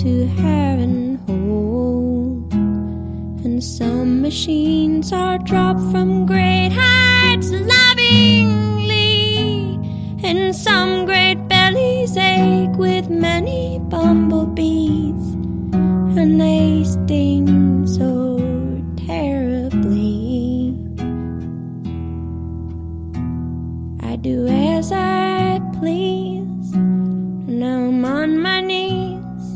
to have and hold. And some machines are dropped from great heights lovingly, and some great bellies ache with many bumblebees, and they sting so terribly. I do as I please. Now I'm on my knees